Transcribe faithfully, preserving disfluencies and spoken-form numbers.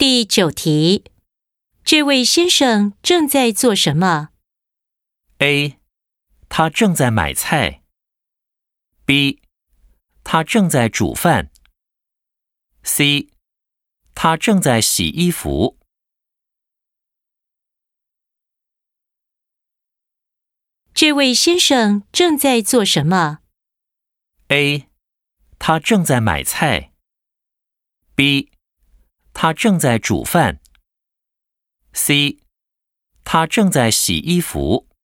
第九题，这位先生正在做什么？ A. 他正在买菜。 B. 他正在煮饭。 C. 他正在洗衣服。 这位先生正在做什么？ A. 他正在买菜。 B. 他正在煮饭。 C. 他正在洗衣服。